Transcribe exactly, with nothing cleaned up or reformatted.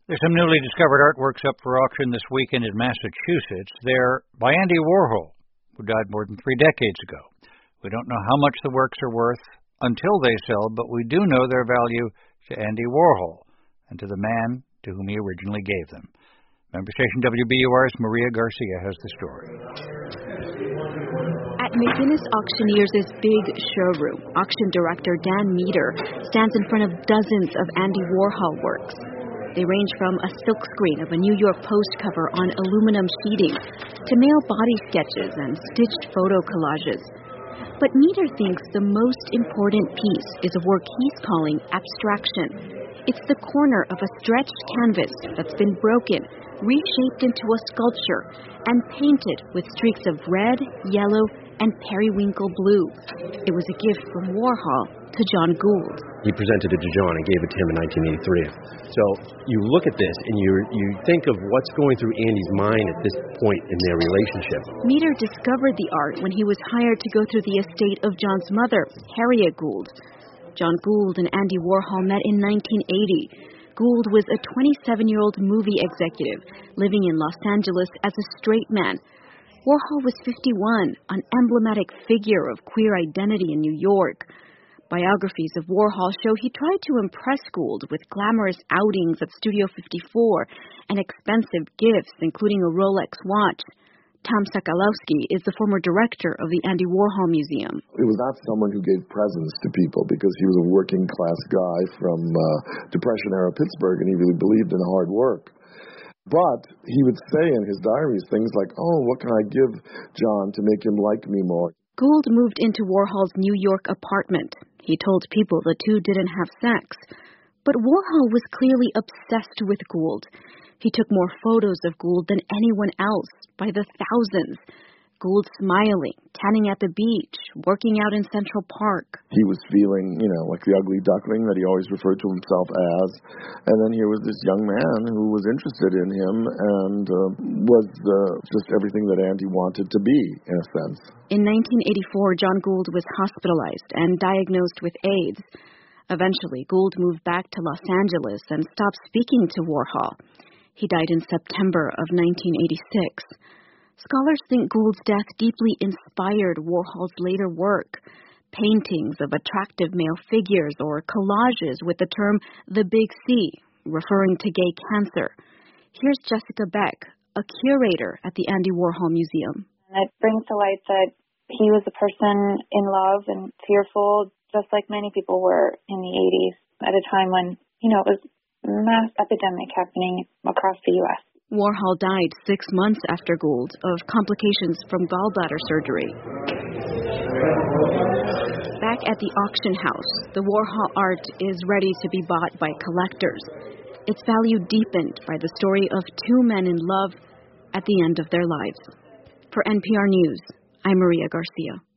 There's some newly discovered artworks up for auction this weekend in Massachusetts. They're by Andy Warhol, who died more than three decades ago. We don't know how much the works are worth until they sell, but we do know their value to Andy Warhol and to the man to whom he originally gave them. Member station W B U R's Maria Garcia has the story. At McGinnis Auctioneers' big showroom, auction director Dan Meter stands in front of dozens of Andy Warhol works. They range from a silkscreen of a New York Post cover on aluminum sheeting to male body sketches and stitched photo collages. But Meter thinks the most important piece is a work he's calling abstraction. It's the corner of a stretched canvas that's been broken, reshaped into a sculpture, and painted with streaks of red, yellow, and periwinkle blue. It was a gift from Warhol to John Gould. He presented it to John and gave it to him in nineteen eighty-three. So you look at this and you you think of what's going through Andy's mind at this point in their relationship. Meter discovered the art when he was hired to go through the estate of John's mother, Harriet Gould. John Gould and Andy Warhol met in nineteen eighty. Gould was a twenty-seven-year-old movie executive living in Los Angeles as a straight man. Warhol was fifty-one, an emblematic figure of queer identity in New York. Biographies of Warhol show he tried to impress Gould with glamorous outings at Studio fifty-four and expensive gifts, including a Rolex watch. Tom Sokolowski is the former director of the Andy Warhol Museum. It was not someone who gave presents to people because he was a working-class guy from uh, Depression-era Pittsburgh, and he really believed in hard work. But he would say in his diaries things like, oh, what can I give John to make him like me more? Gould moved into Warhol's New York apartment. He told people the two didn't have sex. But Warhol was clearly obsessed with Gould. He took more photos of Gould than anyone else, by the thousands. Gould smiling, tanning at the beach, working out in Central Park. He was feeling, you know, like the ugly duckling that he always referred to himself as. And then here was this young man who was interested in him and uh, was uh, just everything that Andy wanted to be, in a sense. In nineteen eighty-four, John Gould was hospitalized and diagnosed with AIDS. Eventually, Gould moved back to Los Angeles and stopped speaking to Warhol. He died in September of nineteen eighty-six. Scholars think Gould's death deeply inspired Warhol's later work. Paintings of attractive male figures or collages with the term the Big C, referring to gay cancer. Here's Jessica Beck, a curator at the Andy Warhol Museum. It brings to light that he was a person in love and fearful, just like many people were in the eighties, at a time when, you know, it was a mass epidemic happening across the U S Warhol died six months after Gould of complications from gallbladder surgery. Back at the auction house, the Warhol art is ready to be bought by collectors. Its value deepened by the story of two men in love at the end of their lives. For N P R News, I'm Maria Garcia.